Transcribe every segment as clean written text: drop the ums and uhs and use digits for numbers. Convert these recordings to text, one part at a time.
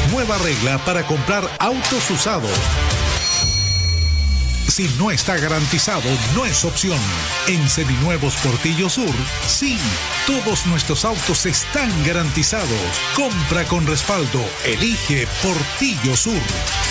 Nueva regla para comprar autos usados. Si no está garantizado, no es opción. En Seminuevos Portillo Sur, sí, todos nuestros autos están garantizados. Compra con respaldo. Elige Portillo Sur.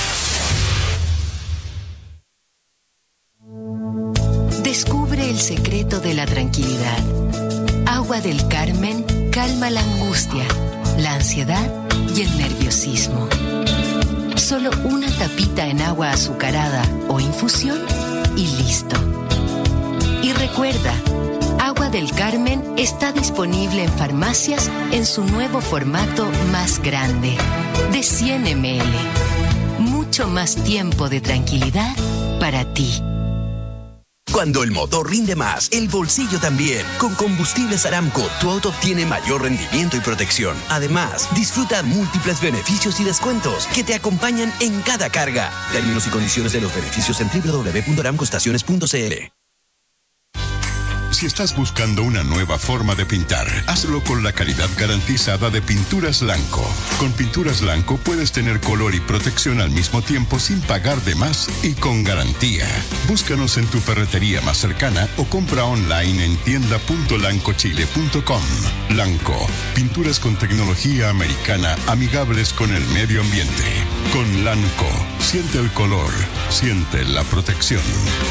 Descubre el secreto de la tranquilidad. Agua del Carmen calma la angustia, la ansiedad y el nerviosismo. Solo una tapita en agua azucarada o infusión y listo. Y recuerda, Agua del Carmen está disponible en farmacias en su nuevo formato más grande, de 100 ml. Mucho más tiempo de tranquilidad para ti. Cuando el motor rinde más, el bolsillo también. Con Combustibles Aramco, tu auto obtiene mayor rendimiento y protección. Además, disfruta múltiples beneficios y descuentos que te acompañan en cada carga. Términos y condiciones de los beneficios en www.aramcoestaciones.cl. Si estás buscando una nueva forma de pintar, hazlo con la calidad garantizada de Pinturas Lanco. Con Pinturas Lanco puedes tener color y protección al mismo tiempo sin pagar de más y con garantía. Búscanos en tu ferretería más cercana o compra online en tienda.lancochile.com. Lanco, pinturas con tecnología americana amigables con el medio ambiente. Con Lanco, siente el color, siente la protección.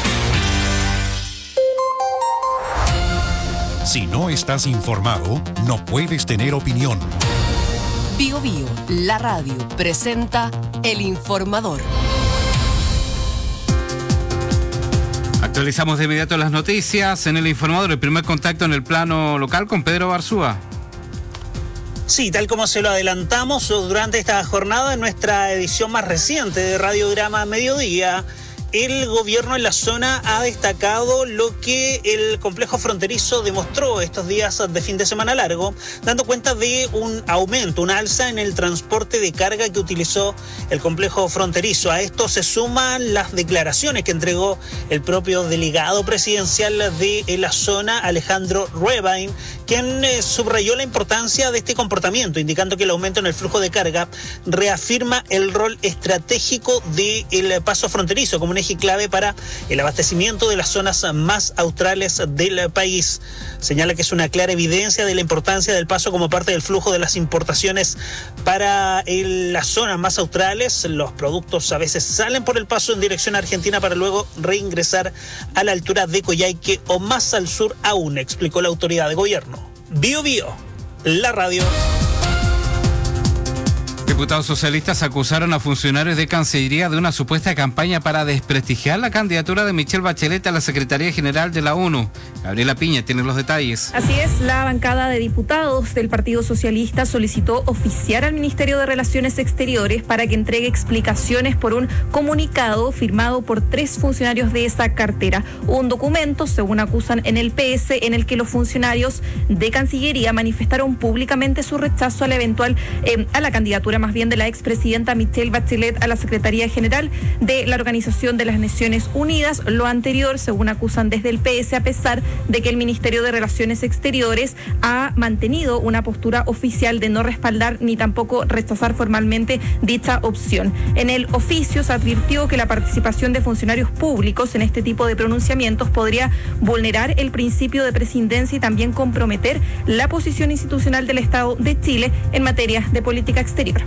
Si no estás informado, no puedes tener opinión. Bio Bio, la radio, presenta El Informador. Actualizamos de inmediato las noticias en El Informador. El primer contacto en el plano local con Pedro Barzúa. Sí, tal como se lo adelantamos durante esta jornada en nuestra edición más reciente de Radiograma Mediodía, el gobierno en la zona ha destacado lo que el complejo fronterizo demostró estos días de fin de semana largo, dando cuenta de un aumento, un alza en el transporte de carga que utilizó el complejo fronterizo. A esto se suman las declaraciones que entregó el propio delegado presidencial de la zona, Alejandro Ruebain, quien subrayó la importancia de este comportamiento, indicando que el aumento en el flujo de carga reafirma el rol estratégico del paso fronterizo como un eje clave para el abastecimiento de las zonas más australes del país. Señala que es una clara evidencia de la importancia del paso como parte del flujo de las importaciones para las zonas más australes. Los productos a veces salen por el paso en dirección a Argentina para luego reingresar a la altura de Coyhaique o más al sur aún, explicó la autoridad de gobierno. Bio Bio, la radio. Diputados socialistas acusaron a funcionarios de Cancillería de una supuesta campaña para desprestigiar la candidatura de Michelle Bachelet a la Secretaría General de la ONU. Gabriela Piña tiene los detalles. Así es, la bancada de diputados del Partido Socialista solicitó oficiar al Ministerio de Relaciones Exteriores para que entregue explicaciones por un comunicado firmado por 3 funcionarios de esa cartera. Un documento, según acusan en el PS, en el que los funcionarios de Cancillería manifestaron públicamente su rechazo a la a la candidatura más bien de la expresidenta Michelle Bachelet a la Secretaría General de la Organización de las Naciones Unidas. Lo anterior, según acusan desde el PS, a pesar de que el Ministerio de Relaciones Exteriores ha mantenido una postura oficial de no respaldar ni tampoco rechazar formalmente dicha opción. En el oficio se advirtió que la participación de funcionarios públicos en este tipo de pronunciamientos podría vulnerar el principio de presidencia y también comprometer la posición institucional del Estado de Chile en materia de política exterior.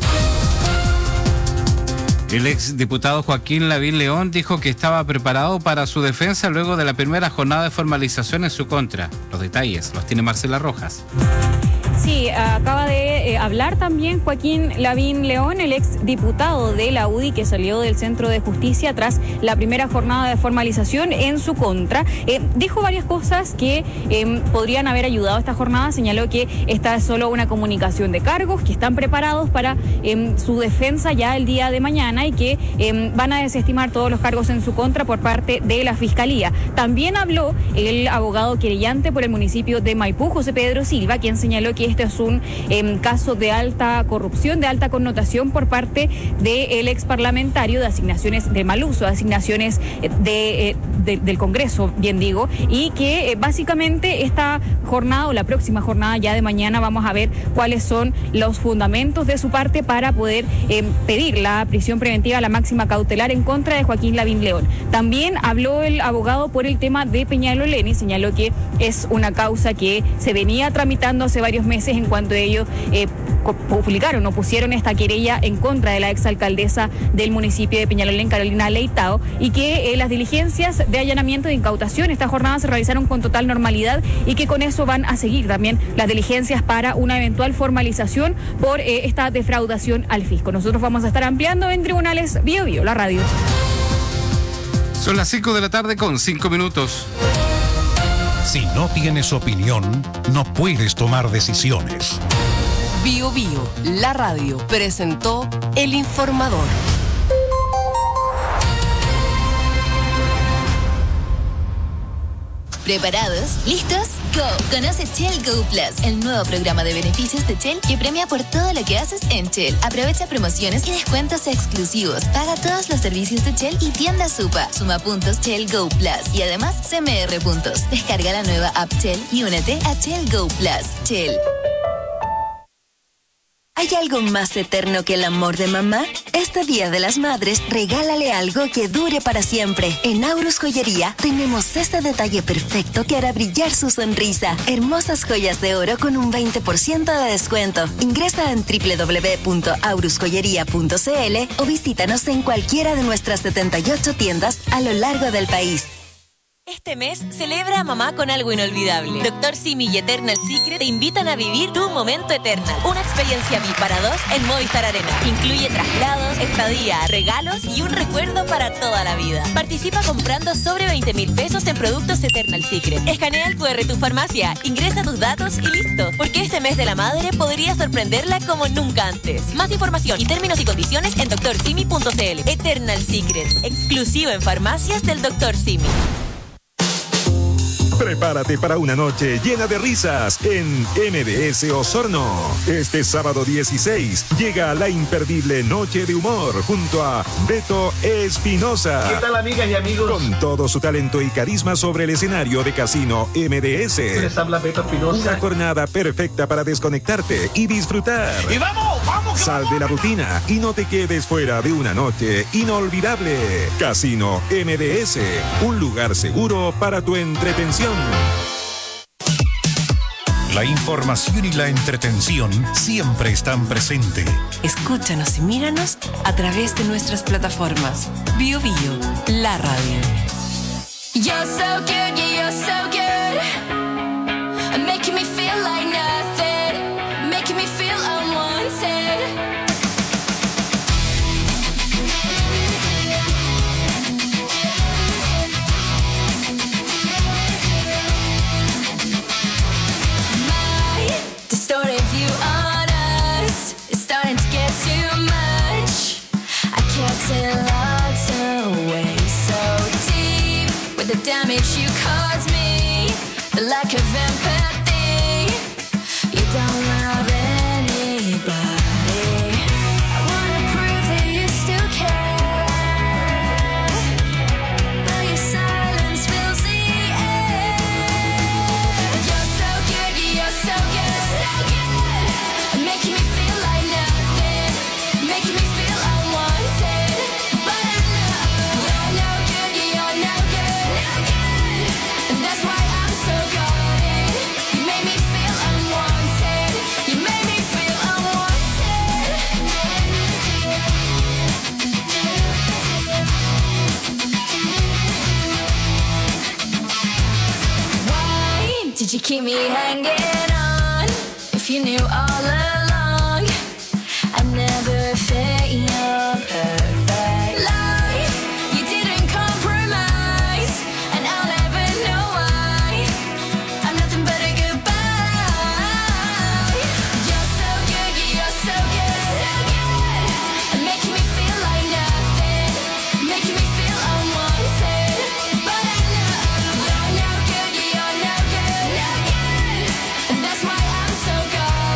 El exdiputado Joaquín Lavín León dijo que estaba preparado para su defensa luego de la primera jornada de formalización en su contra. Los detalles los tiene Marcela Rojas. Sí, acaba de hablar también Joaquín Lavín León, el exdiputado de la UDI que salió del Centro de Justicia tras la primera jornada de formalización en su contra. Dijo varias cosas que podrían haber ayudado a esta jornada. Señaló que esta es solo una comunicación de cargos, que están preparados para su defensa ya el día de mañana y que van a desestimar todos los cargos en su contra por parte de la Fiscalía. También habló el abogado querellante por el municipio de Maipú, José Pedro Silva, quien señaló que este es un caso de alta corrupción, de alta connotación por parte del ex parlamentario, de asignaciones de mal uso, de asignaciones del Congreso, bien digo, y que básicamente esta jornada o la próxima jornada ya de mañana vamos a ver cuáles son los fundamentos de su parte para poder pedir la prisión preventiva, la máxima cautelar en contra de Joaquín Lavín León. También habló el abogado por el tema de Peñalolén y señaló que es una causa que se venía tramitando hace varios meses en cuanto ellos publicaron o pusieron esta querella en contra de la exalcaldesa del municipio de Peñalolén, Carolina Leitao, y que las diligencias de allanamiento e incautación esta jornada se realizaron con total normalidad y que con eso van a seguir también las diligencias para una eventual formalización por esta defraudación al fisco. Nosotros vamos a estar ampliando en Tribunales Bio Bio, la radio. Son las 5 de la tarde con 5 minutos. Si no tienes opinión, no puedes tomar decisiones. Bio Bio, la radio, presentó El Informador. ¿Preparados? ¿Listos? ¡Go! Conoce Shell Go Plus, el nuevo programa de beneficios de Shell que premia por todo lo que haces en Shell. Aprovecha promociones y descuentos exclusivos. Paga todos los servicios de Shell y tienda Supa. Suma puntos Shell Go Plus y además CMR puntos. Descarga la nueva app Shell y únete a Shell Go Plus. Shell. ¿Hay algo más eterno que el amor de mamá? Este Día de las Madres, regálale algo que dure para siempre. En Aurus Joyería tenemos este detalle perfecto que hará brillar su sonrisa. Hermosas joyas de oro con un 20% de descuento. Ingresa en www.aurusjoyería.cl o visítanos en cualquiera de nuestras 78 tiendas a lo largo del país. Este mes celebra a mamá con algo inolvidable. Dr. Simi y Eternal Secret te invitan a vivir tu momento Eternal. Una experiencia VIP para 2 en Movistar Arena. Incluye traslados, estadía, regalos y un recuerdo para toda la vida. Participa comprando sobre 20,000 pesos en productos Eternal Secret. Escanea el QR tu farmacia, ingresa tus datos y listo. Porque este mes de la madre podría sorprenderla como nunca antes. Más información y términos y condiciones en drsimi.cl. Eternal Secret, exclusivo en farmacias del Dr. Simi. Prepárate para una noche llena de risas en MDS Osorno. Este sábado 16 llega la imperdible Noche de Humor junto a Beto Espinosa. ¿Qué tal, amigas y amigos? Con todo su talento y carisma sobre el escenario de Casino MDS. Les habla Beto Espinosa. Una jornada perfecta para desconectarte y disfrutar. ¡Y vamos, vamos! Sal de la rutina y no te quedes fuera de una noche inolvidable. Casino MDS, un lugar seguro para tu entretención. La información y la entretención siempre están presentes. Escúchanos y míranos a través de nuestras plataformas. Bio Bio, la radio. You're so good, you're so good. Making me feel like nothing. Making me feel unwanted. Distorted view on us is starting to get too much. I kept it locked away so deep with the damage you caused me, the lack of empathy. You don't love anybody. I wanna prove that you still care, but your silence fills the air. You're so good, you're so good. Making me feel like nothing, making me feel unwanted. But I know you're no good, you're no good, and that's why I'm so guarded. You made me feel unwanted, you made me feel unwanted. Why did you keep me hanging on? If you knew all along, I never fit your perfect life. You didn't compromise, and I'll never know why. I'm nothing but a goodbye. You're so good, you're so good, so good. Making me feel like nothing, making me feel unwanted. But I know you're no good, you're no good, no good. And that's why I'm so gone.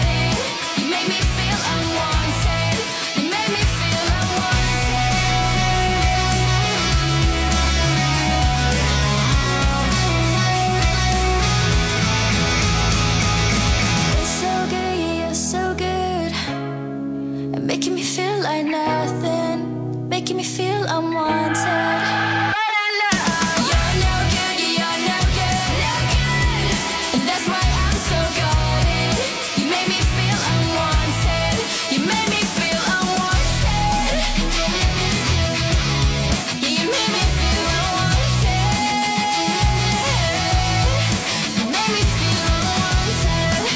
making me feel unwanted. You're no good, you're no good. And that's why I'm so guarded. You make me feel unwanted. You make me feel unwanted. Yeah, you make me feel unwanted. You make me feel unwanted.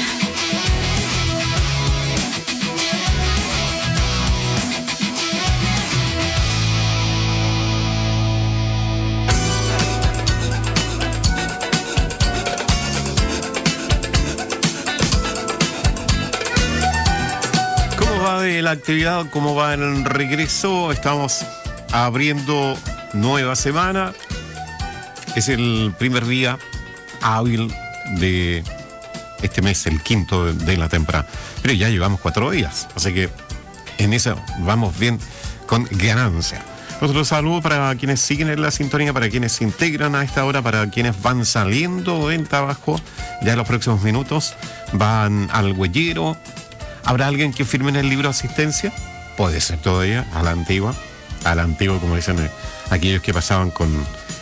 ¿Cómo va de la actividad? ¿Cómo va el regreso? Estamos abriendo nueva semana. Es el primer día hábil de este mes, el quinto de la temporada. Pero ya llevamos 4 días, así que en eso vamos bien, con ganancia. Otro saludo para quienes siguen en la sintonía, para quienes se integran a esta hora, para quienes van saliendo del trabajo. Ya en los próximos minutos van al huellero. ¿Habrá alguien que firme en el libro de asistencia? Puede ser todavía, a la antigua, como dicen aquellos que pasaban con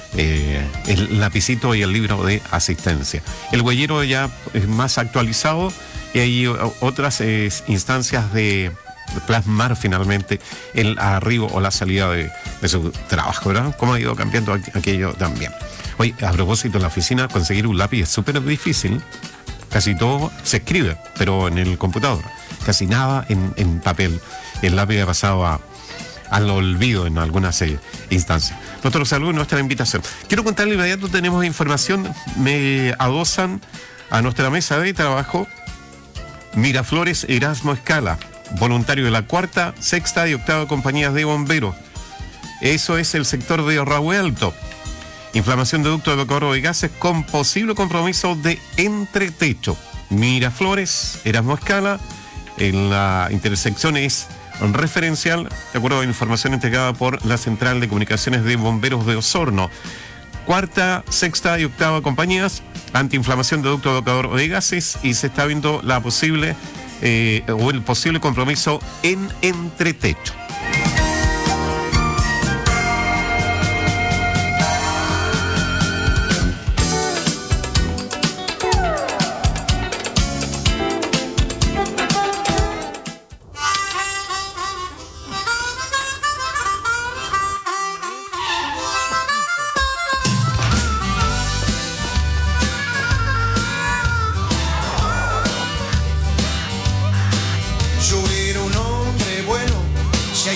el lapicito y el libro de asistencia. El huellero ya es más actualizado y hay otras instancias de plasmar finalmente el arribo o la salida de su trabajo, ¿verdad? ¿Cómo ha ido cambiando aquello también? Oye, a propósito, en la oficina conseguir un lápiz es súper difícil. Casi todo se escribe, pero en el computador. Casi nada en papel. El lápiz ha pasado al olvido en algunas instancias. Nuestro saludo y nuestra invitación. Quiero contarle inmediato, tenemos información. Me adosan a nuestra mesa de trabajo Miraflores Erasmo Escala, voluntario de la 4ª, 6ª y 8ª compañías de bomberos. Eso es el sector de Raúl Alto. Inflamación de ducto de evacuador de gases con posible compromiso de entretecho. Miraflores, Erasmo Escala, en la intersección es referencial, de acuerdo a la información entregada por la Central de Comunicaciones de Bomberos de Osorno. 4ª, 6ª y 8ª compañías, antiinflamación de ducto de evacuador de gases, y se está viendo la posible o el posible compromiso en entretecho. Yo era un hombre bueno,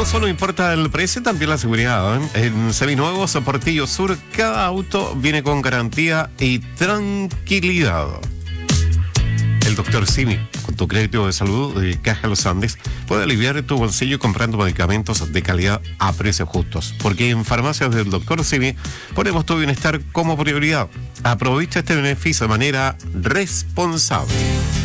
No solo importa el precio, también la seguridad, ¿eh? En Seminuevos Portillo Sur, cada auto viene con garantía y tranquilidad. El Dr. Simi, con tu crédito de salud de Caja Los Andes, puede aliviar tu bolsillo comprando medicamentos de calidad a precios justos. Porque en Farmacias del Dr. Simi ponemos tu bienestar como prioridad. Aprovecha este beneficio de manera responsable.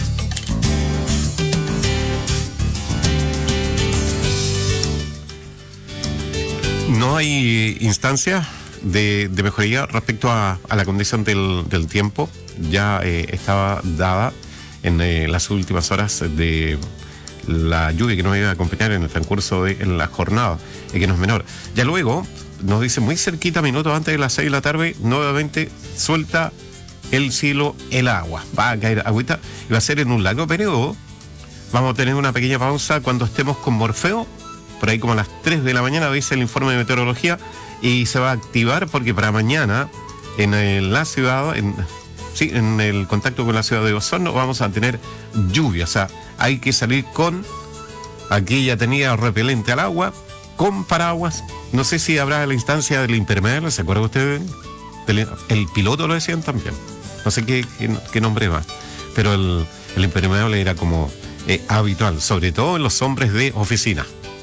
No hay instancia de mejoría respecto a la condición del tiempo. Ya estaba dada en las últimas horas de la lluvia que nos iba a acompañar en el transcurso de la jornada, que no es menor. Ya luego, nos dice muy cerquita, minutos antes de las 6 de la tarde, nuevamente suelta el cielo el agua. Va a caer agüita y va a ser en un largo periodo. Vamos a tener una pequeña pausa cuando estemos con Morfeo, por ahí como a las 3 de la mañana, dice el informe de meteorología, y se va a activar porque para mañana en la ciudad, en el contacto con la ciudad de Osorno, vamos a tener lluvia. O sea, hay que salir con, aquí ya tenía repelente al agua, con paraguas. No sé si habrá la instancia del impermeable, ¿se acuerdan ustedes? El piloto lo decían también. No sé qué nombre va, pero el impermeable era como habitual, sobre todo en los hombres de oficina.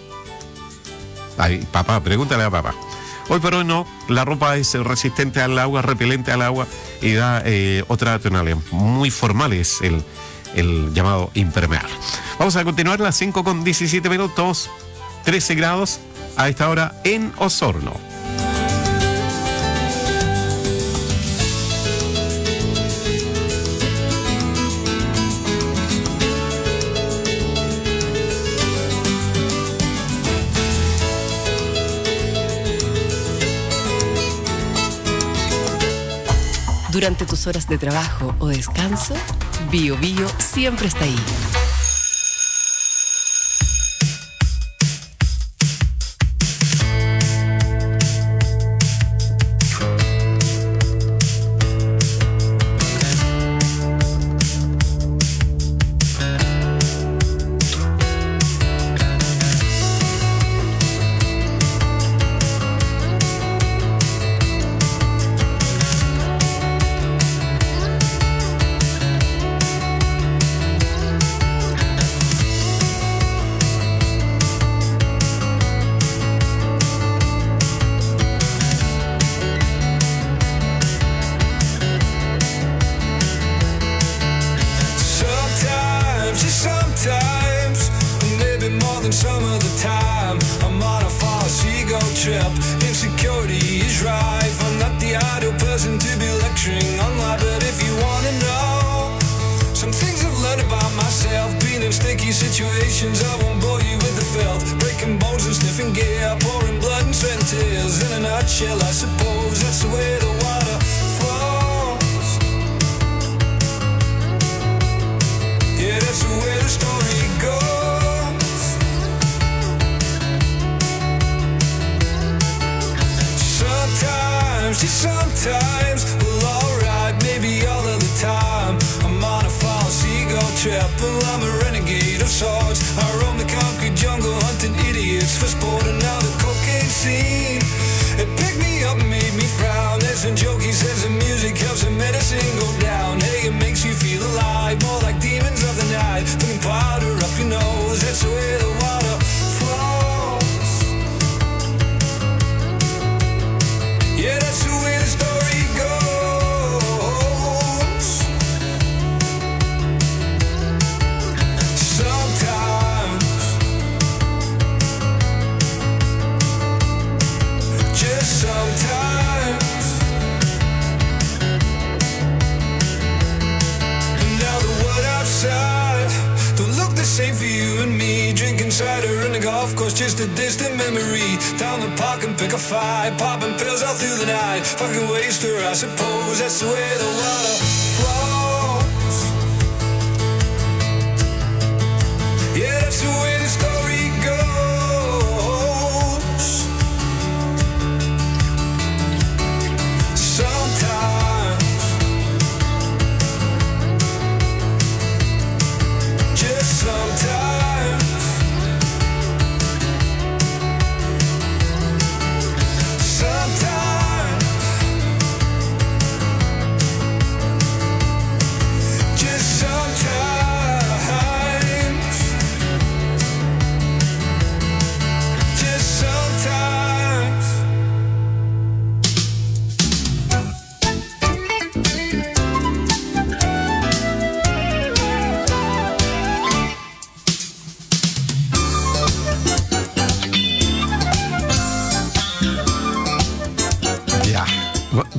Ay, papá, pregúntale a papá. Hoy por hoy no, la ropa es resistente al agua, repelente al agua y da otra tonalidad. Muy formal es el llamado impermeable. Vamos a continuar las 5:17, 13 grados a esta hora en Osorno. Durante tus horas de trabajo o descanso, Bio Bio siempre está ahí.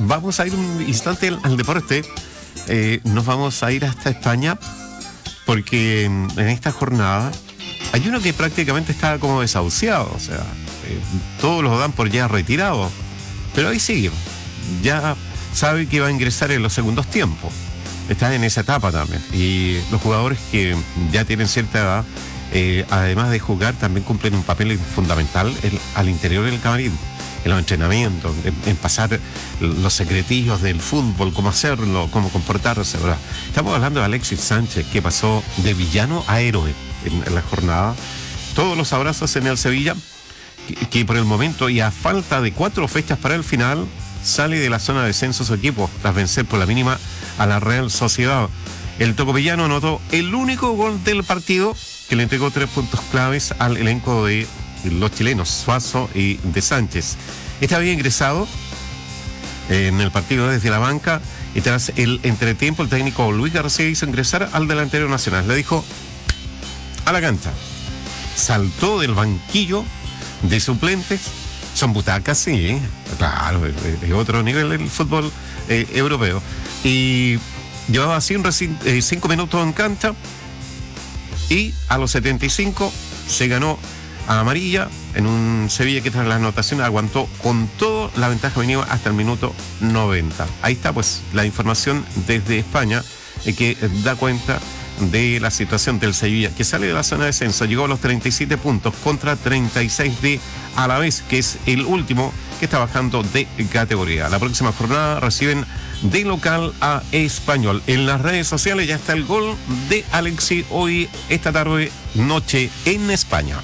vamos a ir un instante al deporte. Nos vamos a ir hasta España porque en esta jornada hay uno que prácticamente está como desahuciado, o sea, todos los dan por ya retirado, pero ahí sigue, ya sabe que va a ingresar en los segundos tiempos, está en esa etapa también, y los jugadores que ya tienen cierta edad, además de jugar, también cumplen un papel fundamental al interior del camarín, en los entrenamientos, en pasar los secretillos del fútbol, cómo hacerlo, cómo comportarse, ¿verdad? Estamos hablando de Alexis Sánchez, que pasó de villano a héroe en la jornada. Todos los abrazos en el Sevilla, que por el momento y a falta de 4 fechas para el final, sale de la zona de descenso su equipo, tras vencer por la mínima a la Real Sociedad. El tocopillano anotó el único gol del partido, que le entregó 3 puntos claves al elenco de los chilenos, Suazo y de Sánchez. Este había ingresado en el partido desde la banca y tras el entretiempo el técnico Luis García hizo ingresar al delantero nacional. Le dijo a la cancha. Saltó del banquillo de suplentes. Son butacas, sí, claro, es otro nivel del fútbol europeo. Y llevaba 5 minutos en cancha y a los 75 se ganó a amarilla en un Sevilla que tras la anotación aguantó con todo la ventaja venida hasta el minuto 90. Ahí está pues la información desde España que da cuenta de la situación del Sevilla, que sale de la zona de descenso, llegó a los 37 puntos contra 36 de Alavés, que es el último que está bajando de categoría. La próxima jornada reciben de local a Español. En las redes sociales ya está el gol de Alexis hoy, esta tarde, noche en España.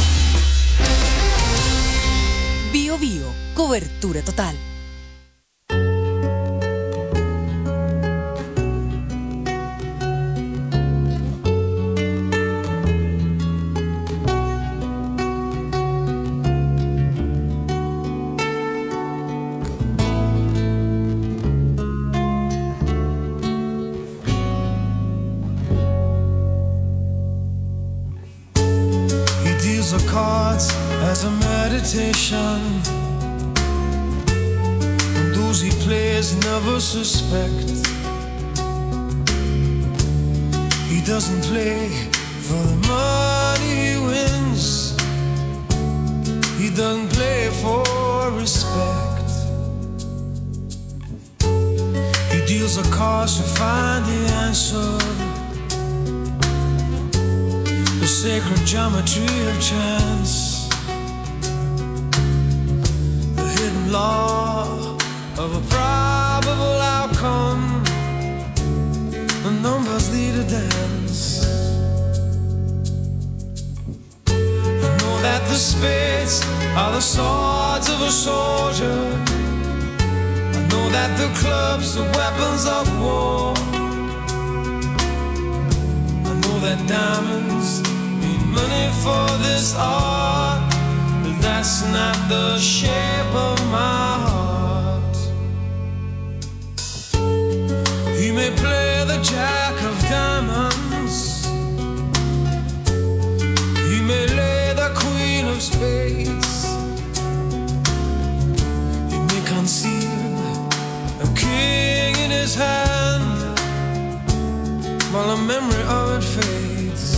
Bio Bio, cobertura total. As a meditation, and those he plays never suspect. He doesn't play for the money he wins. He doesn't play for respect. He deals a cards to find the answer, the sacred geometry of chance. Law of a probable outcome. The numbers lead a dance. I know that the spades are the swords of a soldier. I know that the clubs are weapons of war. I know that diamonds mean money for this art. That's not the shape of my heart. He may play the jack of diamonds. He may lay the queen of spades. He may conceal a king in his hand while the memory of it fades.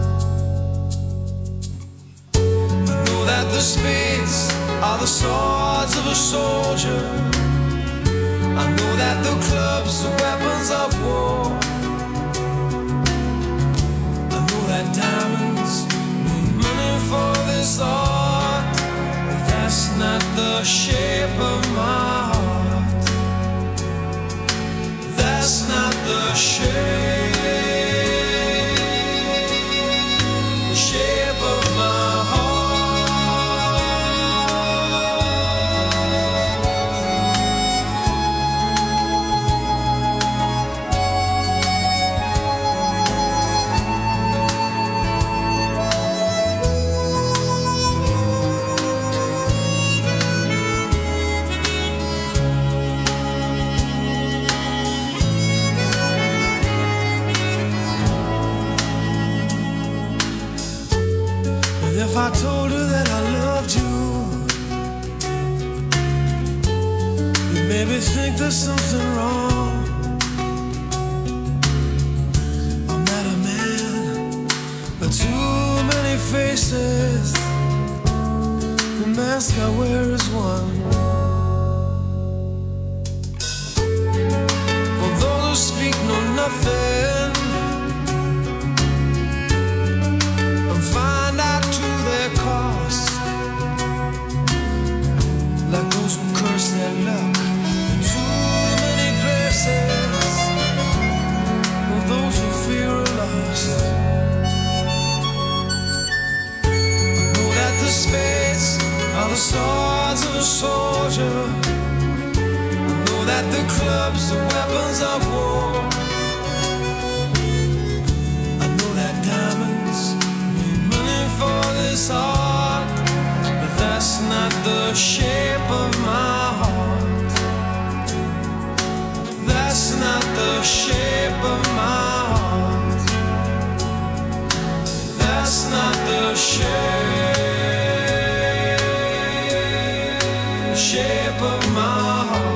That the spades are the swords of a soldier. I know that the clubs are weapons of war. I know that diamonds mean money for this art, but that's not the shape of my heart. That's not the shape of my heart. If I told her that I loved you, you'd maybe think there's something wrong. I'm not a man, but too many faces. The mask I wear is one. For those who speak know nothing and find out to their cost, like those who curse their luck in too many places, or those who fear are lost. I know that the spades are the swords of a soldier. I know that the clubs are weapons of war. I know that diamonds mean money for this art, but that's not the shape of my heart. That's not the shape of my heart. That's not the shape of my heart.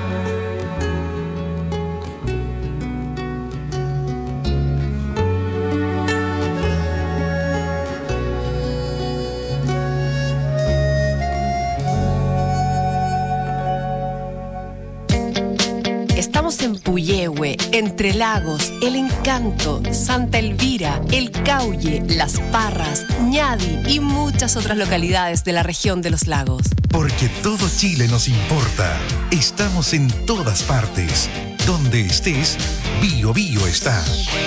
Estamos en Puyehue, Entre Lagos, El Encanto, Santa Elvira, El Cauye, Las Parras, Ñadi y muchas otras localidades de la región de los lagos. Porque todo Chile nos importa. Estamos en todas partes. Donde estés, Bio Bio está.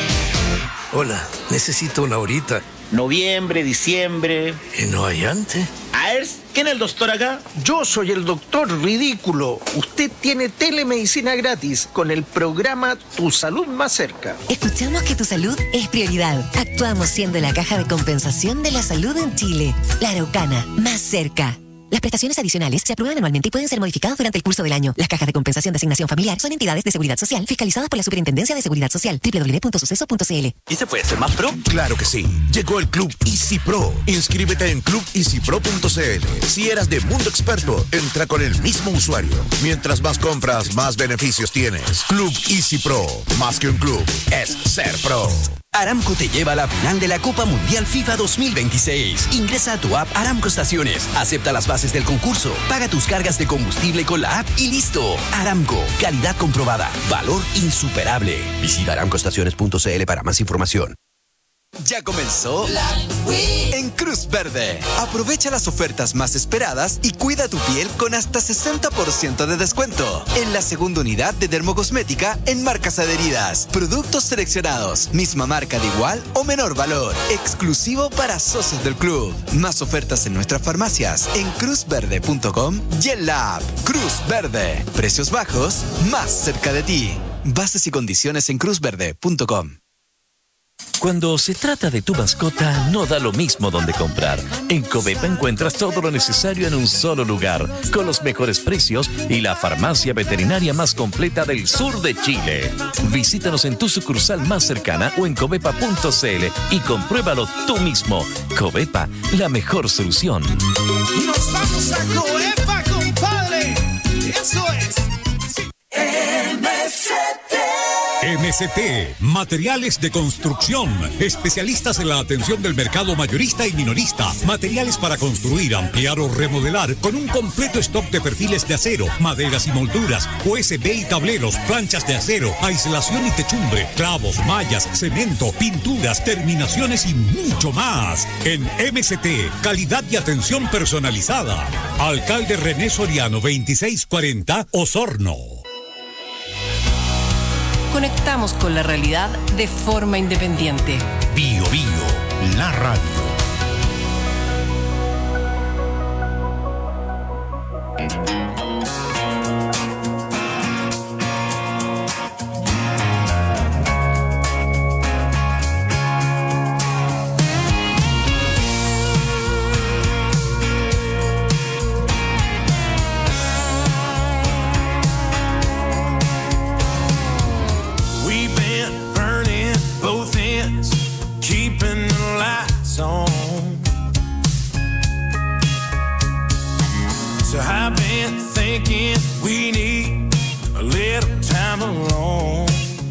Hola, necesito una horita. Noviembre, diciembre. ¿Y no hay antes? A ver, ¿quién es el doctor acá? Yo soy el doctor ridículo. Usted tiene telemedicina gratis con el programa Tu Salud Más Cerca. Escuchamos que tu salud es prioridad. Actuamos siendo la caja de compensación de la salud en Chile. La Araucana, más cerca. Las prestaciones adicionales se aprueban anualmente y pueden ser modificadas durante el curso del año. Las cajas de compensación de asignación familiar son entidades de seguridad social fiscalizadas por la Superintendencia de Seguridad Social. www.suceso.cl. ¿Y se puede ser más pro? Claro que sí. Llegó el Club Easy Pro. Inscríbete en clubeasypro.cl. Si eras de Mundo Experto, entra con el mismo usuario. Mientras más compras, más beneficios tienes. Club Easy Pro. Más que un club, es ser pro. Aramco te lleva a la final de la Copa Mundial FIFA 2026. Ingresa a tu app Aramco Estaciones, acepta las bases del concurso, paga tus cargas de combustible con la app y listo. Aramco, calidad comprobada, valor insuperable. Visita aramcoestaciones.cl para más información. Ya comenzó en Cruz Verde. Aprovecha las ofertas más esperadas y cuida tu piel con hasta 60% de descuento en la segunda unidad de dermocosmética en marcas adheridas. Productos seleccionados, misma marca de igual o menor valor, exclusivo para socios del club. Más ofertas en nuestras farmacias en cruzverde.com y en la app Cruz Verde. Precios bajos, más cerca de ti. Bases y condiciones en cruzverde.com. Cuando se trata de tu mascota, no da lo mismo donde comprar. En Covepa encuentras todo lo necesario en un solo lugar, con los mejores precios y la farmacia veterinaria más completa del sur de Chile. Visítanos en tu sucursal más cercana o en covepa.cl y compruébalo tú mismo. Covepa, la mejor solución. ¡Nos vamos a Covepa, compadre! ¡Eso es! MCT, Materiales de Construcción, especialistas en la atención del mercado mayorista y minorista, materiales para construir, ampliar o remodelar, con un completo stock de perfiles de acero, maderas y molduras, USB y tableros, planchas de acero, aislación y techumbre, clavos, mallas, cemento, pinturas, terminaciones y mucho más. En MCT, calidad y atención personalizada. Alcalde René Soriano, 2640, Osorno. Conectamos con la realidad de forma independiente. Bio Bio, la radio. We've been burning both ends, keeping the lights on. So I've been thinking we need a little time alone.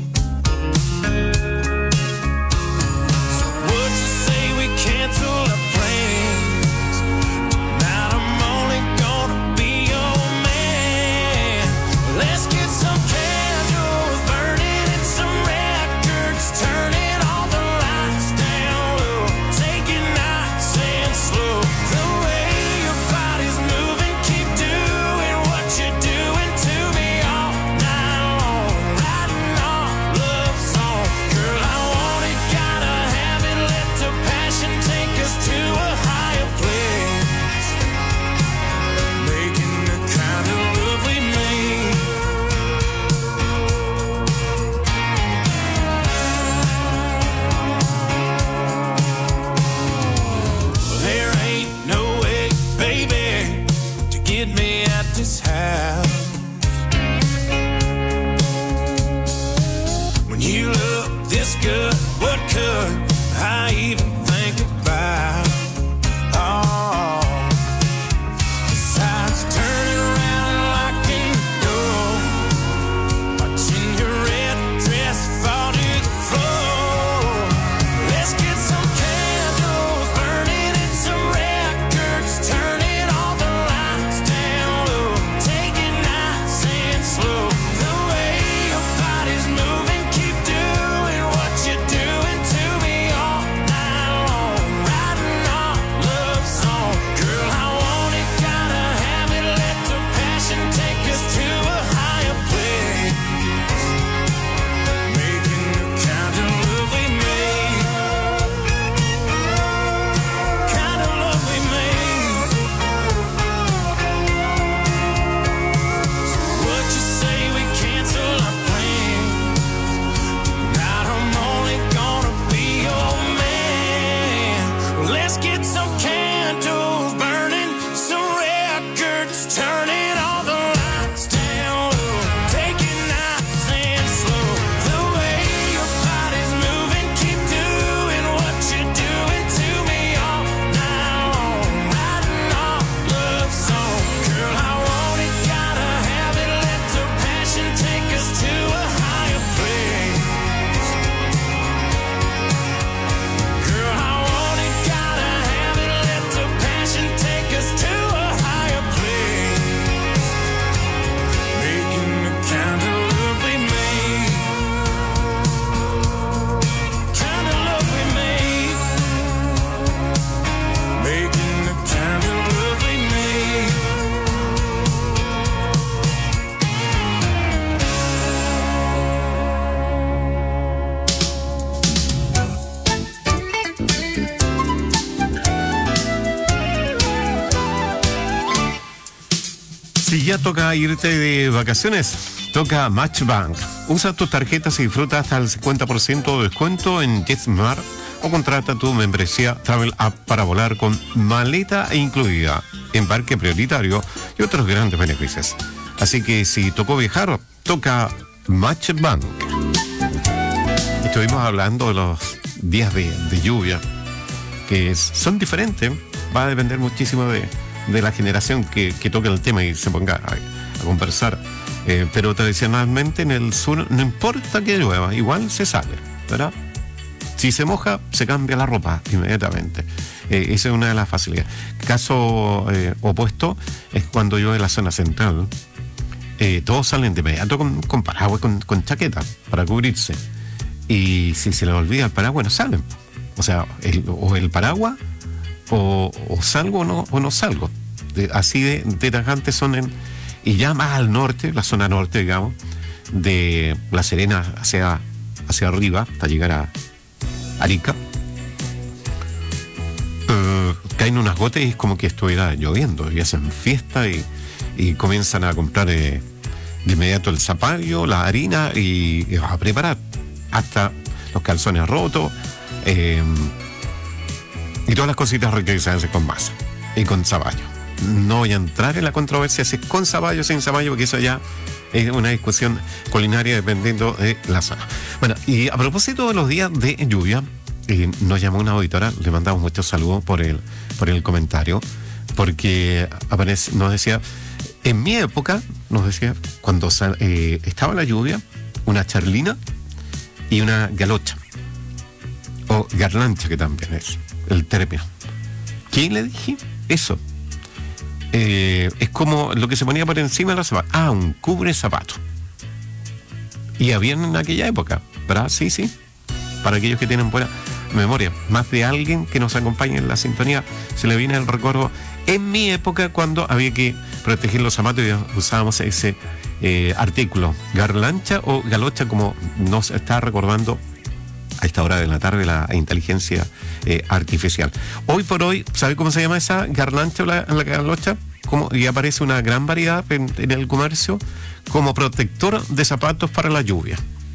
So would you say we cancel our plans? Tonight I'm only gonna be your man. Let's get some candles burning and some records turning, all the lights down low, take it nice and slow. The way your body's moving, keep doing what you're doing to me all night long, writing our love song. Girl, I want it, gotta have it, let the passion take us to a higher place, making the kind of love we made. There ain't no way, baby, to get me at this house. When you look this good, what could I even think about? Oh, besides turning around and locking the door, watching your red dress fall to the floor. Let's get some candles burning and some records turning, all the lights down low, take it nice and slow. The way your body's moving, keep doing what you're doing to me all night long, writing our love song. Girl, I want it, gotta have it, let the passion take us to a higher place, making the kind of love we made, kind of love we made. So what you say we cancel our plans? Tonight I'm only gonna be your man. Let's get some candles burning, some records turning, all the lights down low, take it nice and slow. The way your body's moving, keep doing what you're doing to me all night long, writing our love song. Girl, I want it, gotta have it, let the passion take us to a higher place. Girl, I want it, gotta have it, let the passion take us to a higher place, making the kind of love we made, kind of love we made, making the kind of love we made. Si ya toca irte de vacaciones, toca Matchbank. Usa tus tarjetas y disfruta hasta el 50% de descuento en JetSmart o contrata tu membresía Travel App para volar con maleta incluida, embarque prioritario y otros grandes beneficios. Así que si tocó viajar, toca Matchbank. Estuvimos hablando de los días de lluvia, que son diferentes. Va a depender muchísimo de la generación que toque el tema y se ponga a conversar. Pero tradicionalmente en el sur no importa que llueva, igual se sale, ¿verdad? Si se moja, se cambia la ropa inmediatamente. Esa es una de las facilidades. Caso opuesto es cuando llueve en la zona central. Todos salen de inmediato con paraguas, con chaqueta para cubrirse. Y si se les olvida el paraguas, no salen. O sea, el paraguas o salgo o no salgo. Así de tajantes son y ya más al norte, la zona norte, digamos, de La Serena hacia arriba, hasta llegar a Arica, caen unas gotas y es como que estuviera lloviendo, y hacen fiesta y comienzan a comprar de inmediato el zapallo, la harina y a preparar hasta los calzones rotos y todas las cositas que se hacen con masa y con zapallo. No voy a entrar en la controversia si es con zapallo o sin zapallo, porque eso ya es una discusión culinaria dependiendo de la zona. Bueno, y a propósito de los días de lluvia, nos llamó una auditora, le mandamos muchos saludos por el comentario porque nos decía, en mi época, nos decía, cuando estaba la lluvia, una charlina y una galocha, o garlancha, que también es el término. ¿Qué le dije? Eso. Es como lo que se ponía por encima de los zapatos. Ah, un cubre zapato. Y había en aquella época, ¿verdad? Sí. Para aquellos que tienen buena memoria, más de alguien que nos acompañe en la sintonía, se le viene el recuerdo en mi época cuando había que proteger los zapatos y usábamos ese artículo, garlancha o galocha, como nos está recordando a esta hora de la tarde la inteligencia artificial. Hoy por hoy, ¿sabe cómo se llama esa garlancha o la galocha? Y aparece una gran variedad en el comercio como protector de zapatos para la lluvia.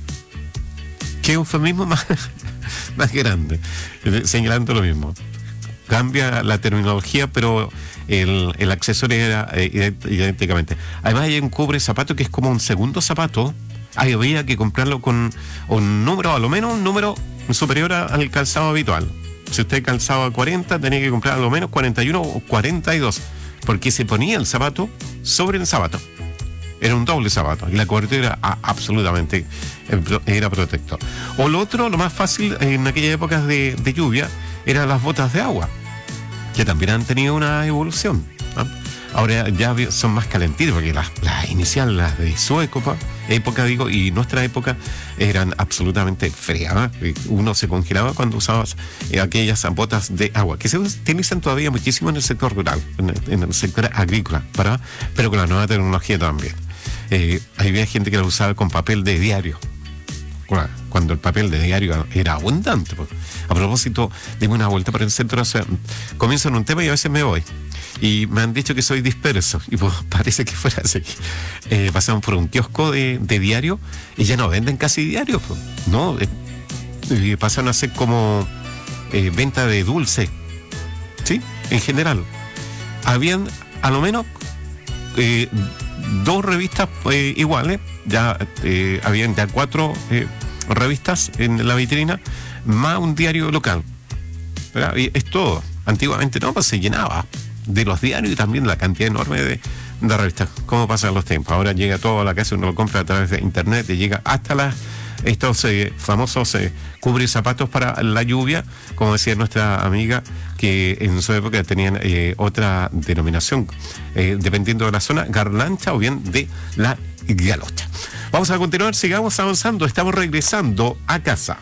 Qué eufemismo más grande, señalando lo mismo. Cambia la terminología, pero el accesorio era idénticamente. Además hay un cubre zapato que es como un segundo zapato. Ahí había que comprarlo con un número, a lo menos un número superior al calzado habitual. Si usted calzaba 40, tenía que comprar a lo menos 41 o 42, porque se ponía el zapato sobre el zapato. Era un doble zapato y la cobertura era absolutamente era protector. O lo otro, lo más fácil en aquellas épocas de lluvia, eran las botas de agua, que también han tenido una evolución, ¿no? Ahora ya son más calentitas, porque las iniciales, las de su época, y nuestra época, eran absolutamente frías, ¿no? Uno se congelaba cuando usabas aquellas botas de agua, que se utilizan todavía muchísimo en el sector rural, en el sector agrícola, ¿verdad? Pero con la nueva tecnología también. Había gente que la usaba con papel de diario, cuando el papel de diario era abundante. A propósito, dime una vuelta por el centro, comienzo en un tema y a veces me voy. Y me han dicho que soy disperso, y pues parece que fuera así. Pasamos por un kiosco de diario y ya no venden casi diarios, ¿no? Pasaron a ser como venta de dulce, ¿sí? En general. Habían a lo menos 2 revistas iguales, ya habían ya 4 revistas en la vitrina, más un diario local, ¿verdad? Y es todo. Antiguamente no, pues se llenaba de los diarios y también la cantidad enorme de revistas. ¿Cómo pasan los tiempos? Ahora llega todo a la casa, uno lo compra a través de internet y llega hasta estos famosos cubre zapatos para la lluvia, como decía nuestra amiga, que en su época tenían otra denominación, dependiendo de la zona, garlancha o bien de la galocha. Vamos a continuar, sigamos avanzando, estamos regresando a casa.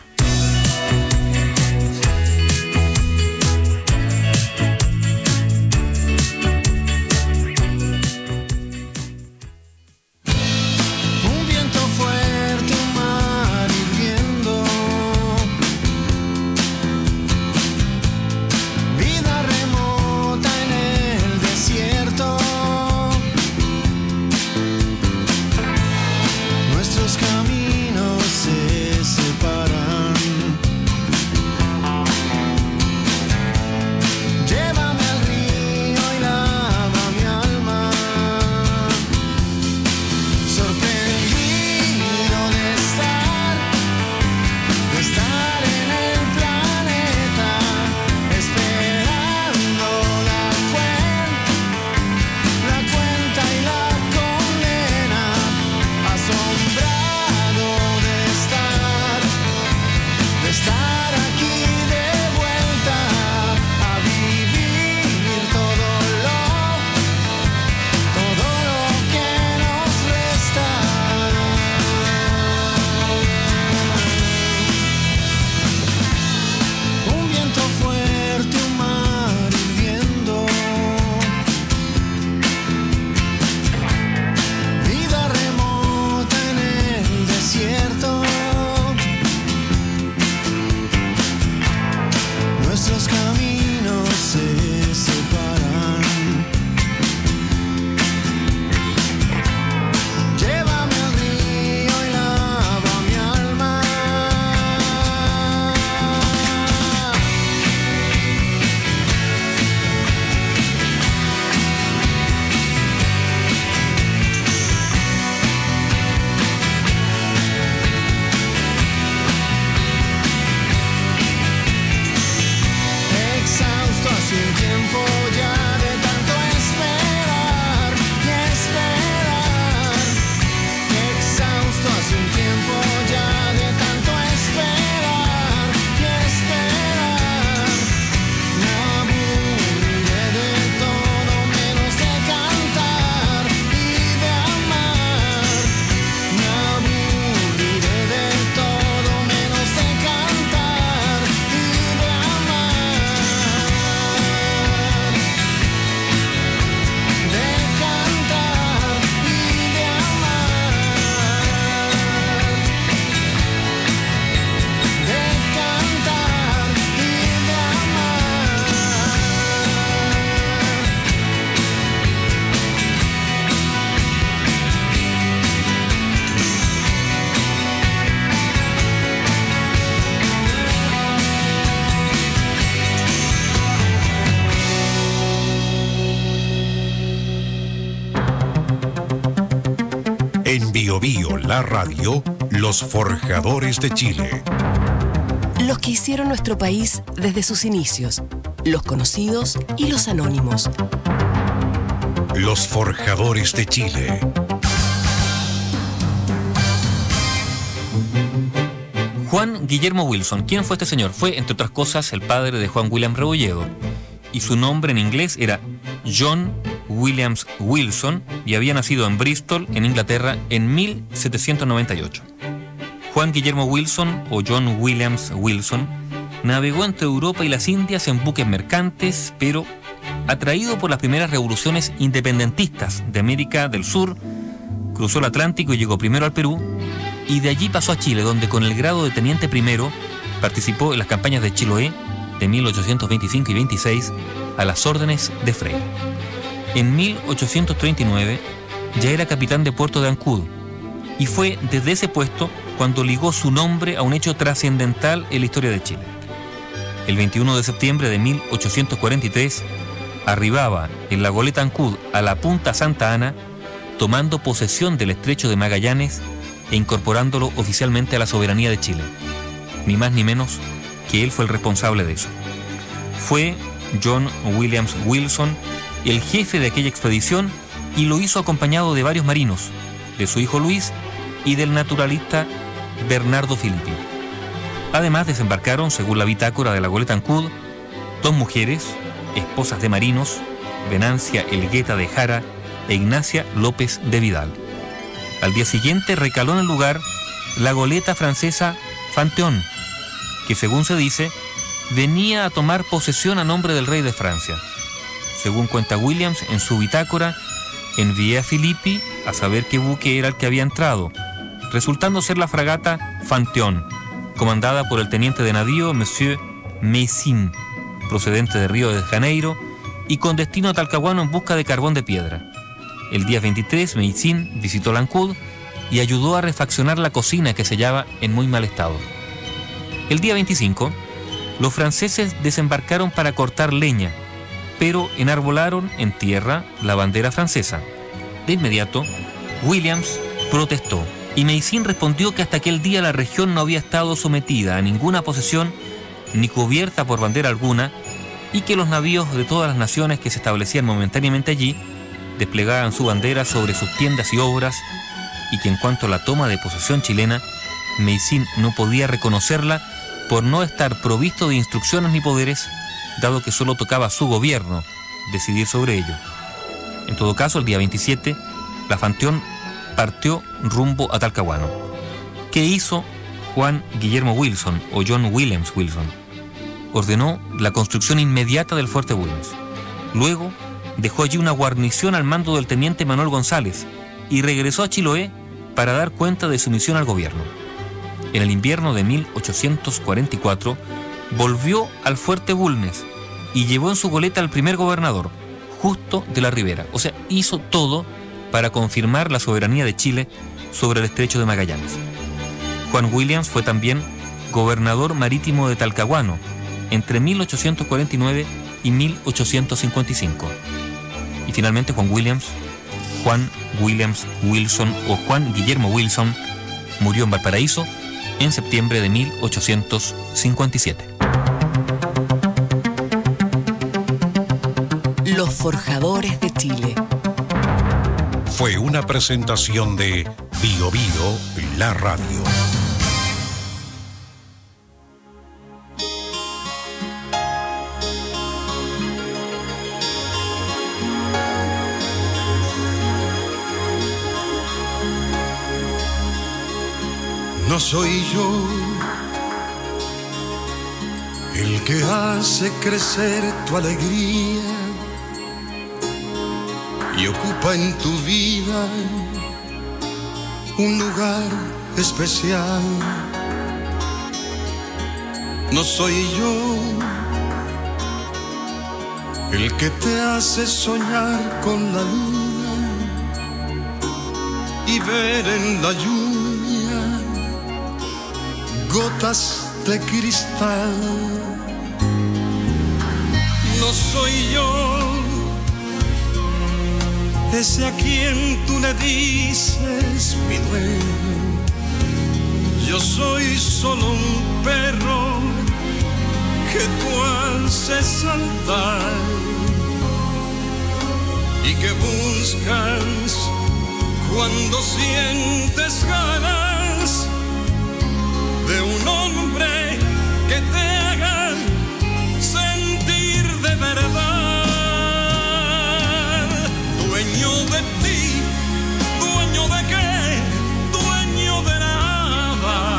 Nuestros caminos se separan. Bio Bio, la radio, los forjadores de Chile. Los que hicieron nuestro país desde sus inicios, los conocidos y los anónimos. Los forjadores de Chile. Juan Guillermo Wilson. ¿Quién fue este señor? Fue, entre otras cosas, el padre de Juan William Rebolledo. Y su nombre en inglés era John Williams Wilson y había nacido en Bristol, en Inglaterra, en 1798. Juan Guillermo Wilson, o John Williams Wilson, navegó entre Europa y las Indias en buques mercantes, pero atraído por las primeras revoluciones independentistas de América del Sur, cruzó el Atlántico y llegó primero al Perú, y de allí pasó a Chile, donde con el grado de teniente primero participó en las campañas de Chiloé de 1825 y 26 a las órdenes de Freire. En 1839 ya era capitán de puerto de Ancud, y fue desde ese puesto cuando ligó su nombre a un hecho trascendental en la historia de Chile. El 21 de septiembre de 1843 arribaba en la goleta Ancud a la punta Santa Ana, tomando posesión del estrecho de Magallanes e incorporándolo oficialmente a la soberanía de Chile. Ni más ni menos que él fue el responsable de eso. Fue John Williams Wilson el jefe de aquella expedición y lo hizo acompañado de varios marinos, de su hijo Luis y del naturalista Bernardo Filippi. Además desembarcaron, según la bitácora de la goleta Ancud, 2 mujeres, esposas de marinos, Venancia Elgueta de Jara e Ignacia López de Vidal. Al día siguiente recaló en el lugar la goleta francesa Fanteón, que según se dice, venía a tomar posesión a nombre del rey de Francia. Según cuenta Williams en su bitácora, envié a Filippi a saber qué buque era el que había entrado, resultando ser la fragata Fanteón, comandada por el teniente de navío Monsieur Meissin, procedente de Río de Janeiro y con destino a Talcahuano en busca de carbón de piedra. El día 23, Meissin visitó la Ancud y ayudó a refaccionar la cocina, que se hallaba en muy mal estado. El día 25, los franceses desembarcaron para cortar leña, pero enarbolaron en tierra la bandera francesa. De inmediato, Williams protestó y Meissin respondió que hasta aquel día la región no había estado sometida a ninguna posesión ni cubierta por bandera alguna, y que los navíos de todas las naciones que se establecían momentáneamente allí desplegaban su bandera sobre sus tiendas y obras, y que en cuanto a la toma de posesión chilena, Meissin no podía reconocerla por no estar provisto de instrucciones ni poderes, dado que solo tocaba a su gobierno decidir sobre ello. En todo caso, el día 27, la Fanteón partió rumbo a Talcahuano. ¿Qué hizo Juan Guillermo Wilson, o John Williams Wilson? Ordenó la construcción inmediata del fuerte Bulnes. Luego dejó allí una guarnición al mando del teniente Manuel González y regresó a Chiloé para dar cuenta de su misión al gobierno. En el invierno de 1844 volvió al fuerte Bulnes y llevó en su goleta al primer gobernador, Justo de la Ribera. O sea, hizo todo para confirmar la soberanía de Chile sobre el estrecho de Magallanes. Juan Williams fue también gobernador marítimo de Talcahuano entre 1849 y 1855. Y finalmente Juan Williams Wilson, o Juan Guillermo Wilson, murió en Valparaíso en septiembre de 1857. Los forjadores de Chile. Fue una presentación de Bio Bio, la radio. No soy yo el que hace crecer tu alegría y ocupa en tu vida un lugar especial. No soy yo el que te hace soñar con la luna y ver en la lluvia gotas de cristal. No soy yo ese a quien tú le dices mi dueño. Yo soy solo un perro que tú haces saltar y que buscas cuando sientes ganas de un hombre que te haga sentir de verdad. Dueño de ti, dueño de qué, dueño de nada.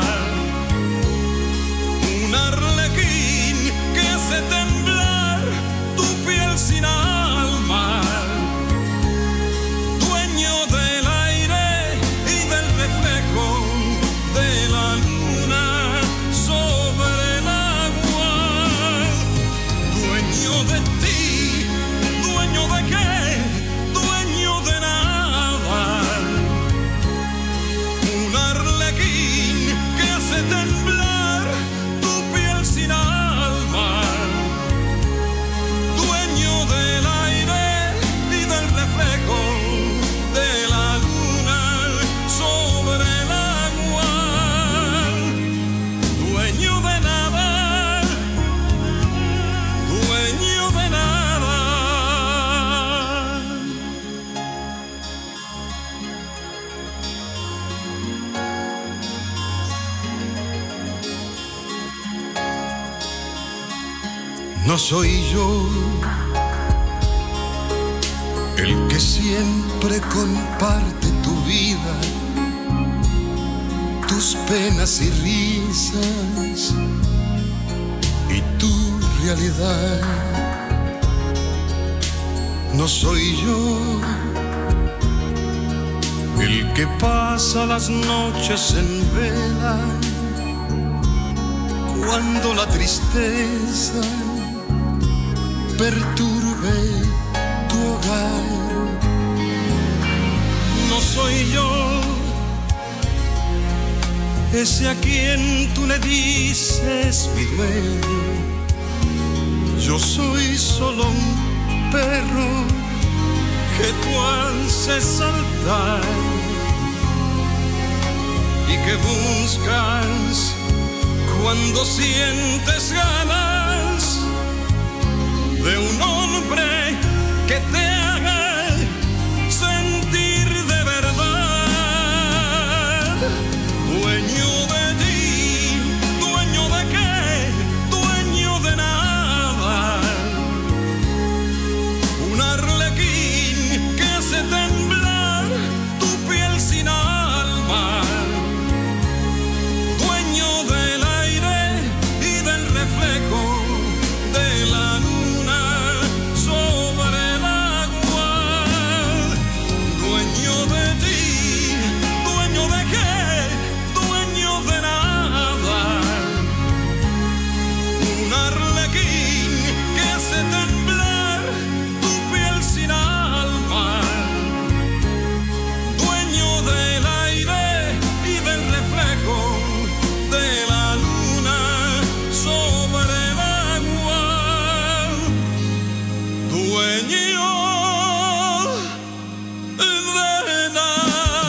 Un arlequín que hace temblar tu piel sin alma. Dueño del aire y del reflejo de la luna sobre el agua. Dueño de ti, dueño de qué, dueño de nada. Un arlequín que hace temblar tu piel sin alma. Dueño del aire y del reflejo de la luna sobre el agua. Dueño de nada, dueño de nada. No soy yo el que siempre comparte tu vida, tus penas y risas y tu realidad. No soy yo el que pasa las noches en vela cuando la tristeza perturbe tu hogar. No soy yo ese a quien tú le dices mi dueño. Yo soy solo un perro que tú haces saltar y que buscas cuando sientes ganas de un hombre que te haga sentir de verdad. Dueño de ti, dueño de qué, dueño de nada. Un arlequín que hace temblar tu piel sin alma. Dueño del aire y del reflejo de la luna sobre el agua. Dueño de ti, dueño de qué, dueño de nada. Un arlequín que hace temblar tu piel sin alma. Dueño del aire y del reflejo de la luna sobre el agua. Dueño de nada.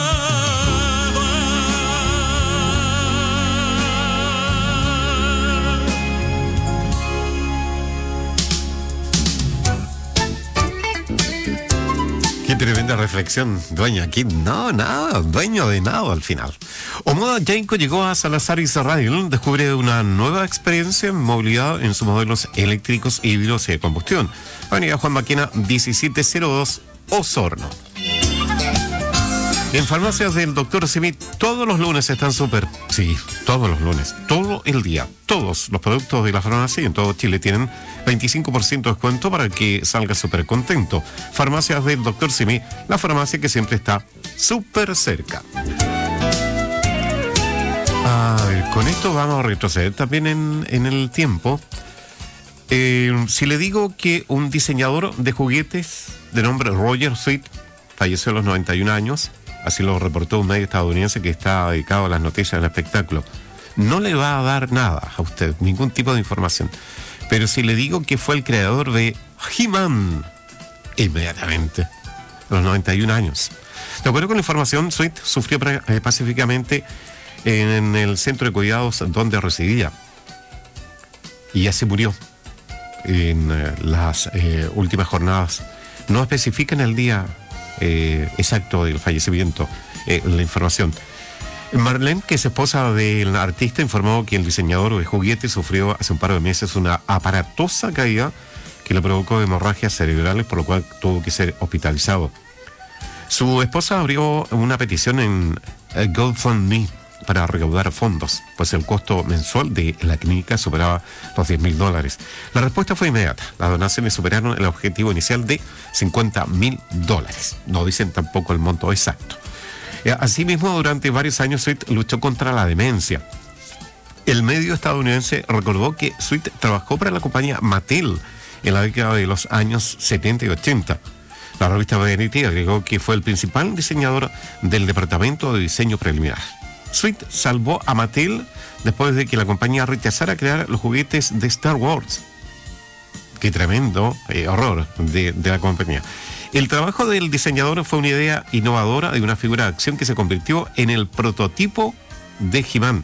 Qué tremenda reflexión, dueño aquí, no, nada, dueño de nada al final. Omoda Yanko llegó a Salazar Israel, descubre una nueva experiencia en movilidad en sus modelos eléctricos y híbridos de combustión. Avenida Juan Maquena 1702, Osorno. En farmacias del Dr. Simi todos los lunes están sí, todos los lunes, todo el día. Todos los productos de la farmacia en todo Chile tienen 25% de descuento para que salga súper contento. Farmacias del Dr. Simi, la farmacia que siempre está súper cerca. Con esto vamos a retroceder también en el tiempo. Si le digo que un diseñador de juguetes de nombre Roger Sweet falleció a los 91 años, así lo reportó un medio estadounidense que está dedicado a las noticias del espectáculo, no le va a dar nada a usted, ningún tipo de información. Pero si le digo que fue el creador de He-Man, inmediatamente a los 91 años. De acuerdo con la información, Sweet sufrió pacíficamente en el centro de cuidados donde residía y ya se murió en las últimas jornadas. No especifican el día exacto del fallecimiento, la información. Marlene, que es esposa del artista, informó que el diseñador de juguetes sufrió hace un par de meses una aparatosa caída que le provocó hemorragias cerebrales, por lo cual tuvo que ser hospitalizado. Su esposa abrió una petición en GoFundMe para recaudar fondos, pues el costo mensual de la clínica superaba los $10,000. La respuesta fue inmediata. Las donaciones superaron el objetivo inicial de $50,000. No dicen tampoco el monto exacto. Asimismo, durante varios años Sweet luchó contra la demencia. El medio estadounidense recordó que Sweet trabajó para la compañía Mattel en la década de los años 70 y 80. La revista Variety agregó que fue el principal diseñador del departamento de diseño preliminar. Sweet salvó a Mattel después de que la compañía rechazara crear los juguetes de Star Wars. Qué tremendo horror de la compañía. El trabajo del diseñador fue una idea innovadora de una figura de acción que se convirtió en el prototipo de He-Man.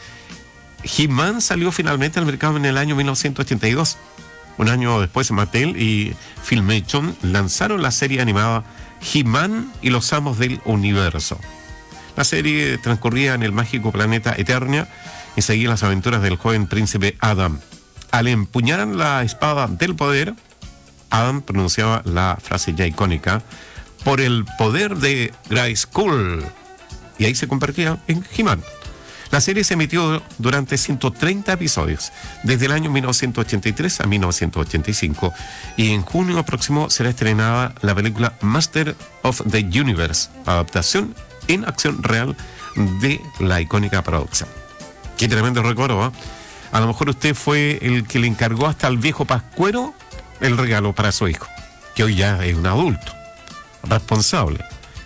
He-Man salió finalmente al mercado en el año 1982. Un año después, Mattel y Filmation lanzaron la serie animada He-Man y los Amos del Universo. La serie transcurría en el mágico planeta Eternia y seguía las aventuras del joven príncipe Adam. Al empuñar la espada del poder, Adam pronunciaba la frase ya icónica: por el poder de Grayskull. Y ahí se convertía en He-Man. La serie se emitió durante 130 episodios, desde el año 1983 a 1985, y en junio próximo será estrenada la película Master of the Universe, adaptación en acción real de la icónica producción. Qué tremendo recuerdo, ¿eh? A lo mejor usted fue el que le encargó hasta al viejo Pascuero el regalo para su hijo, que hoy ya es un adulto responsable.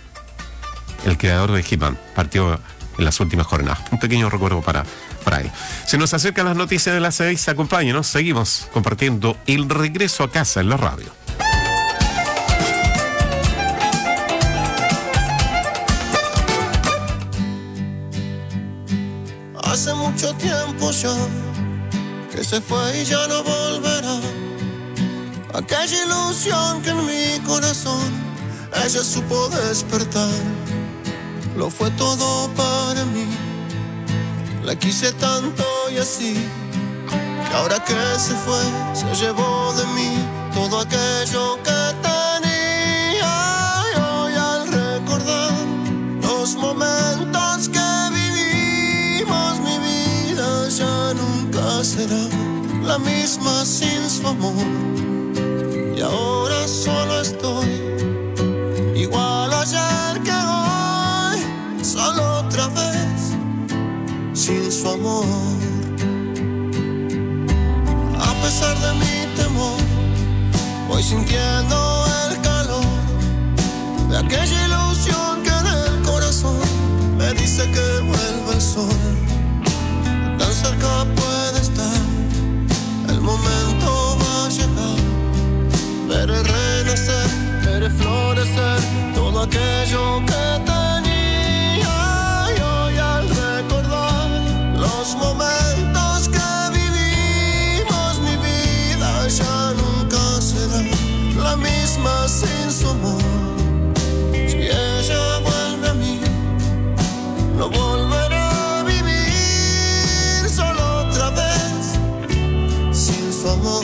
El creador de He-Man partió en las últimas jornadas. Un pequeño recuerdo para él. Se nos acercan las noticias de las 6. Acompáñenos, seguimos compartiendo el regreso a casa en la radio. Hace mucho tiempo ya que se fue y ya no volverá. Aquella ilusión que en mi corazón ella supo despertar. Lo fue todo para mí. La quise tanto y así, que ahora que se fue, se llevó de mí todo aquello que tenía. Y hoy al recordar los momentos que vivimos, mi vida ya nunca será la misma sin su amor. Y ahora solo estoy igual ayer que hoy, solo otra vez sin su amor. A pesar de mi temor, voy sintiendo el calor de aquella ilusión que en el corazón me dice que vuelve el sol. Tan cerca puede estar, el momento va a llegar. Veré renacer, veré florecer todo aquello que tenía. Y hoy al recordar los momentos que vivimos, mi vida ya nunca será la misma sin su amor. Si ella vuelve a mí, no volveré a vivir solo otra vez sin su amor.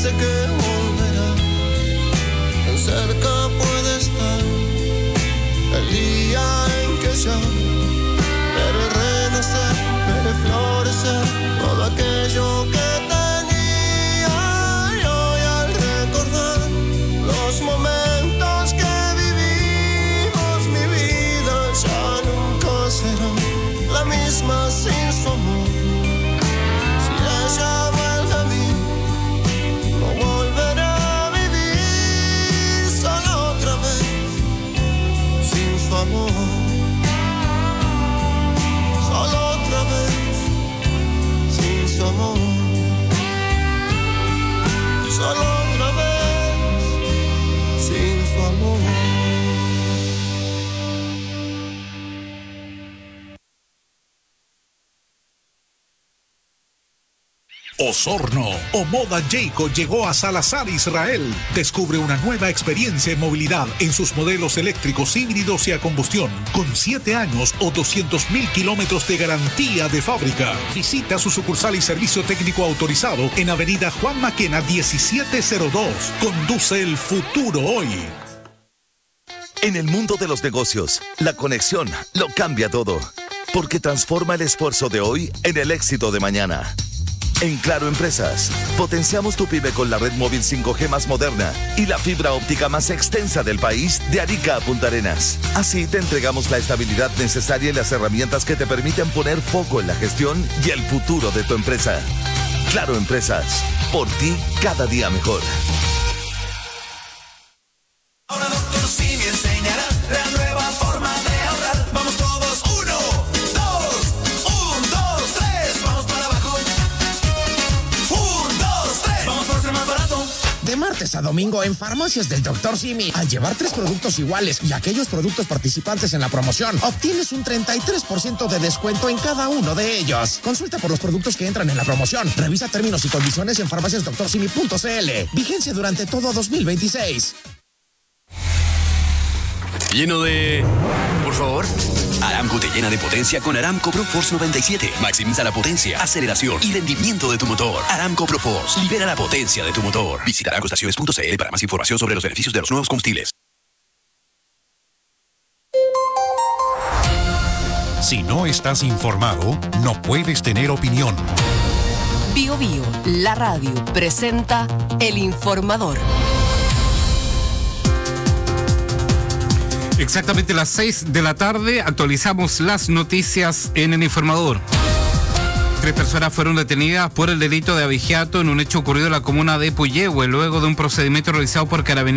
dice que volverá. Tan cerca puede estar el día en que ya veré renacer, veré florecer todo aquello que tenía. Y hoy al recordar los momentos que vivimos, mi vida ya nunca será la misma sin su amor. Si ella vuelve a mí, no volveré a vivir solo otra vez sin su amor. Solo otra vez sin su amor. Solo otra vez sin su amor. Osorno o Moda Jayco llegó a Salazar, Israel. Descubre una nueva experiencia en movilidad en sus modelos eléctricos, híbridos y a combustión, con 7 años o 200.000 kilómetros de garantía de fábrica. Visita su sucursal y servicio técnico autorizado en Avenida Juan Maquena 1702. Conduce el futuro hoy. En el mundo de los negocios, la conexión lo cambia todo, porque transforma el esfuerzo de hoy en el éxito de mañana. En Claro Empresas, potenciamos tu pyme con la red móvil 5G más moderna y la fibra óptica más extensa del país, de Arica a Punta Arenas. Así te entregamos la estabilidad necesaria y las herramientas que te permiten poner foco en la gestión y el futuro de tu empresa. Claro Empresas, por ti cada día mejor. Ahora Dr. Simi enseñará la nueva forma de ahorrar. Vamos todos, 1, 2, 1, 2, 3, vamos para abajo. 1, 2, 3, vamos por ser más barato. De martes a domingo en Farmacias del Dr. Simi, al llevar 3 productos iguales y aquellos productos participantes en la promoción, obtienes un 33% de descuento en cada uno de ellos. Consulta por los productos que entran en la promoción. Revisa términos y condiciones en farmaciasdoctorsimi.cl. Vigencia durante todo 2026. Lleno de... Por favor. Aramco te llena de potencia con Aramco Pro Force 97. Maximiza la potencia, aceleración y rendimiento de tu motor. Aramco Pro Force. Libera la potencia de tu motor. Visita aramcoestaciones.cl para más información sobre los beneficios de los nuevos combustibles. Si no estás informado, no puedes tener opinión. Bio Bio, la radio, presenta El Informador. Exactamente las 6 de la tarde actualizamos las noticias en El Informador. 3 personas fueron detenidas por el delito de abigeato en un hecho ocurrido en la comuna de Puyehue, luego de un procedimiento realizado por Carabineros